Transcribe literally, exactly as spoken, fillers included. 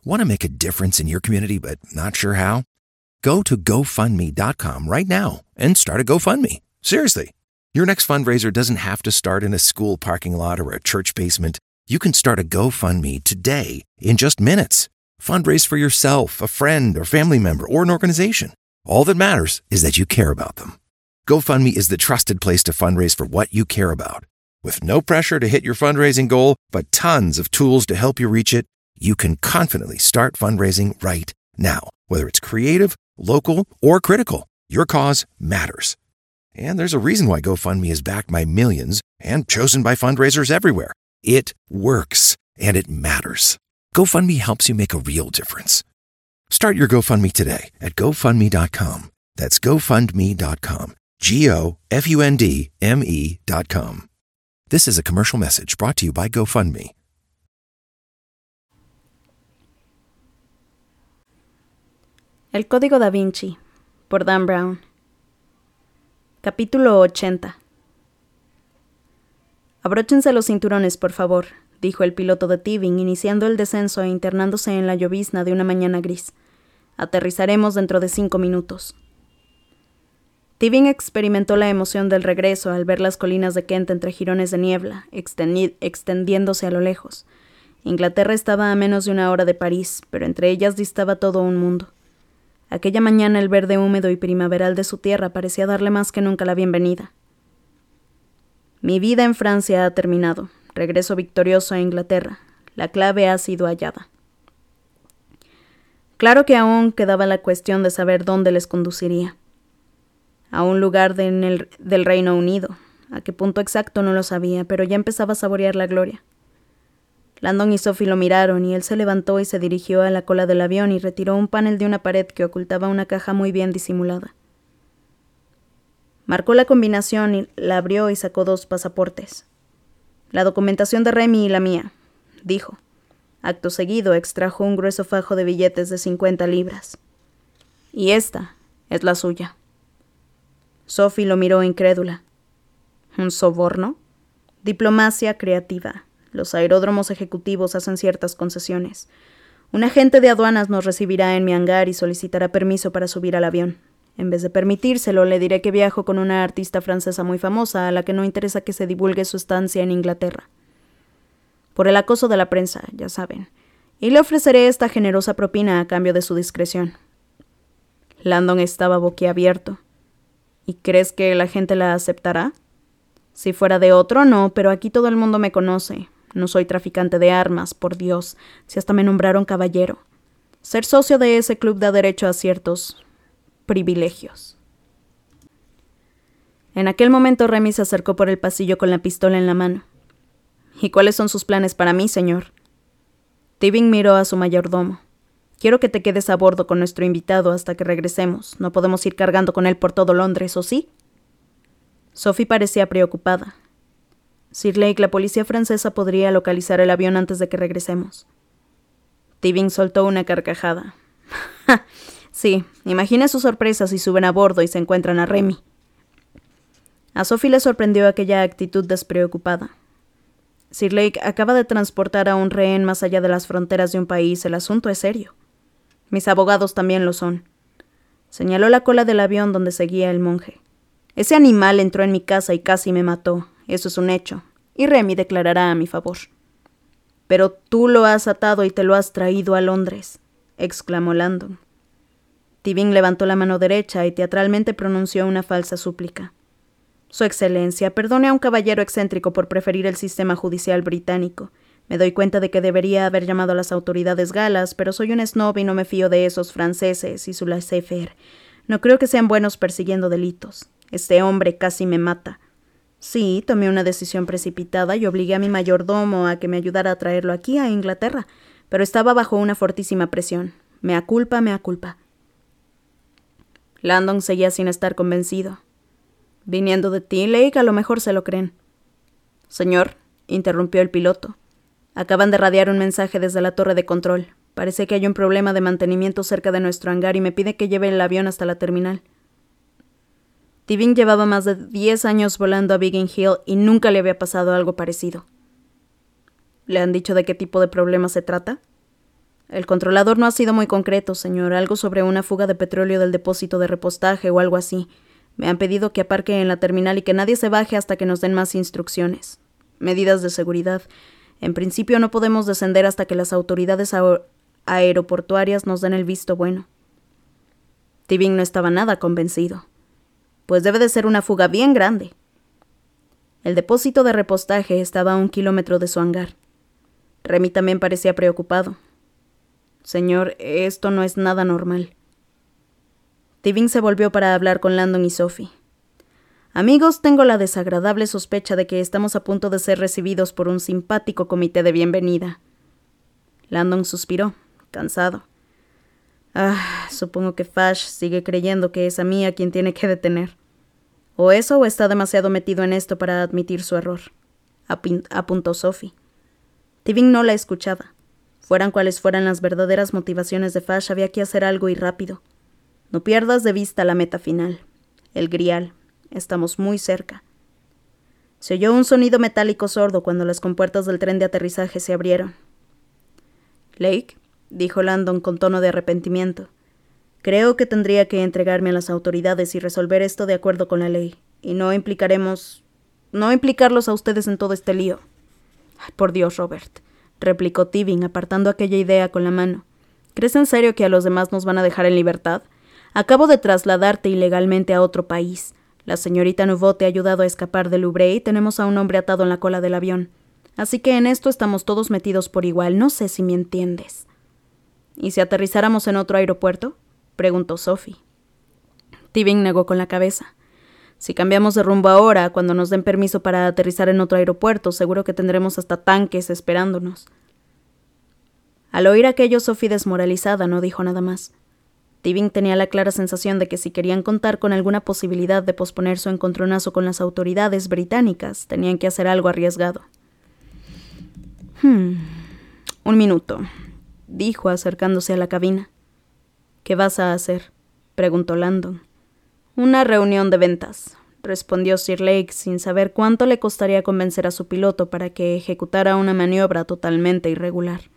Want to make a difference in your community but not sure how? Go to go fund me dot com right now and start a GoFundMe. Seriously. Your next fundraiser doesn't have to start in a school parking lot or a church basement. You can start a GoFundMe today in just minutes. Fundraise for yourself, a friend, or family member, or an organization. All that matters is that you care about them. GoFundMe is the trusted place to fundraise for what you care about. With no pressure to hit your fundraising goal, but tons of tools to help you reach it, you can confidently start fundraising right now. Whether it's creative, local, or critical, your cause matters. And there's a reason why GoFundMe is backed by millions and chosen by fundraisers everywhere. It works, and it matters. GoFundMe helps you make a real difference. Start your GoFundMe today at go fund me dot com. That's go fund me dot com. G O F U N D M E dot com. This is a commercial message brought to you by GoFundMe. El Código Da Vinci, por Dan Brown. Capítulo ochenta. Abróchense los cinturones, por favor, dijo el piloto de Tevin, iniciando el descenso e internándose en la llovizna de una mañana gris. Aterrizaremos dentro de cinco minutos. Tevin experimentó la emoción del regreso al ver las colinas de Kent entre jirones de niebla, extendi- extendiéndose a lo lejos. Inglaterra estaba a menos de una hora de París, pero entre ellas distaba todo un mundo. Aquella mañana el verde húmedo y primaveral de su tierra parecía darle más que nunca la bienvenida. Mi vida en Francia ha terminado. Regreso victorioso a Inglaterra. La clave ha sido hallada. Claro que aún quedaba la cuestión de saber dónde les conduciría. A un lugar de en el, del Reino Unido. A qué punto exacto no lo sabía, pero ya empezaba a saborear la gloria. Landon y Sophie lo miraron y él se levantó y se dirigió a la cola del avión y retiró un panel de una pared que ocultaba una caja muy bien disimulada. Marcó la combinación y la abrió y sacó dos pasaportes. La documentación de Remy y la mía, dijo. Acto seguido extrajo un grueso fajo de billetes de cincuenta libras. Y esta es la suya. Sophie lo miró incrédula. ¿Un soborno? Diplomacia creativa. Los aeródromos ejecutivos hacen ciertas concesiones. Un agente de aduanas nos recibirá en mi hangar y solicitará permiso para subir al avión. En vez de permitírselo, le diré que viajo con una artista francesa muy famosa a la que no interesa que se divulgue su estancia en Inglaterra. Por el acoso de la prensa, ya saben. Y le ofreceré esta generosa propina a cambio de su discreción. Landon estaba boquiabierto. ¿Y crees que la gente la aceptará? Si fuera de otro, no, pero aquí todo el mundo me conoce. No soy traficante de armas, por Dios, si hasta me nombraron caballero. Ser socio de ese club da derecho a ciertos privilegios. En aquel momento Remy se acercó por el pasillo con la pistola en la mano. ¿Y cuáles son sus planes para mí, señor? Tevin miró a su mayordomo. Quiero que te quedes a bordo con nuestro invitado hasta que regresemos. No podemos ir cargando con él por todo Londres, ¿o sí? Sophie parecía preocupada. Sir Lake, la policía francesa podría localizar el avión antes de que regresemos. Tevin soltó una carcajada. Sí, imagine su sorpresa si suben a bordo y se encuentran a Remy. A Sophie le sorprendió aquella actitud despreocupada. Sir Lake acaba de transportar a un rehén más allá de las fronteras de un país. El asunto es serio. Mis abogados también lo son. Señaló la cola del avión donde seguía el monje. Ese animal entró en mi casa y casi me mató. Eso es un hecho. Y Remy declarará a mi favor. Pero tú lo has atado y te lo has traído a Londres, exclamó Landon. Tevin levantó la mano derecha y teatralmente pronunció una falsa súplica. Su Excelencia, perdone a un caballero excéntrico por preferir el sistema judicial británico. Me doy cuenta de que debería haber llamado a las autoridades galas, pero soy un snob y no me fío de esos franceses y su laissez-faire. No creo que sean buenos persiguiendo delitos. Este hombre casi me mata. Sí, tomé una decisión precipitada y obligué a mi mayordomo a que me ayudara a traerlo aquí, a Inglaterra, pero estaba bajo una fortísima presión. Mea culpa, mea culpa. Landon seguía sin estar convencido. Viniendo de ti, Lake, a lo mejor se lo creen. Señor, interrumpió el piloto. Acaban de radiar un mensaje desde la torre de control. Parece que hay un problema de mantenimiento cerca de nuestro hangar y me pide que lleve el avión hasta la terminal. Tevin llevaba más de diez años volando a Biggin Hill y nunca le había pasado algo parecido. ¿Le han dicho de qué tipo de problema se trata? El controlador no ha sido muy concreto, señor. Algo sobre una fuga de petróleo del depósito de repostaje o algo así. Me han pedido que aparque en la terminal y que nadie se baje hasta que nos den más instrucciones. Medidas de seguridad. En principio no podemos descender hasta que las autoridades aer- aeroportuarias nos den el visto bueno. Tibing no estaba nada convencido. Pues debe de ser una fuga bien grande. El depósito de repostaje estaba a un kilómetro de su hangar. Remy también parecía preocupado. Señor, esto no es nada normal. Tibing se volvió para hablar con Landon y Sophie. Amigos, tengo la desagradable sospecha de que estamos a punto de ser recibidos por un simpático comité de bienvenida. Landon suspiró, cansado. Ah, supongo que Fash sigue creyendo que es a mí a quien tiene que detener. O eso o está demasiado metido en esto para admitir su error, Apin- apuntó Sophie. Tibing no la escuchaba. Fueran cuales fueran las verdaderas motivaciones de Fash, había que hacer algo y rápido. No pierdas de vista la meta final, el grial. Estamos muy cerca. Se oyó un sonido metálico sordo cuando las compuertas del tren de aterrizaje se abrieron. Lake, dijo Landon con tono de arrepentimiento, creo que tendría que entregarme a las autoridades y resolver esto de acuerdo con la ley, y no implicaremos... no implicarlos a ustedes en todo este lío. Ay, por Dios, Robert, replicó Tibing, apartando aquella idea con la mano. ¿Crees en serio que a los demás nos van a dejar en libertad? Acabo de trasladarte ilegalmente a otro país. La señorita Nouveau te ha ayudado a escapar de Louvre y tenemos a un hombre atado en la cola del avión. Así que en esto estamos todos metidos por igual. No sé si me entiendes. ¿Y si aterrizáramos en otro aeropuerto? Preguntó Sophie. Tibing negó con la cabeza. Si cambiamos de rumbo ahora, cuando nos den permiso para aterrizar en otro aeropuerto, seguro que tendremos hasta tanques esperándonos. Al oír aquello, Sophie, desmoralizada, no dijo nada más. Tibing tenía la clara sensación de que si querían contar con alguna posibilidad de posponer su encontronazo con las autoridades británicas, tenían que hacer algo arriesgado. Hmm. Un minuto, dijo acercándose a la cabina. ¿Qué vas a hacer?, preguntó Landon. Una reunión de ventas, respondió Sir Lake sin saber cuánto le costaría convencer a su piloto para que ejecutara una maniobra totalmente irregular.